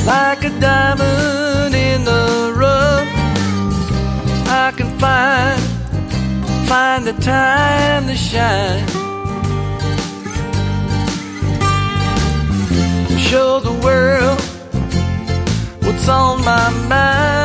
like a diamond in the rough. I can find the time to shine, show the world what's on my mind.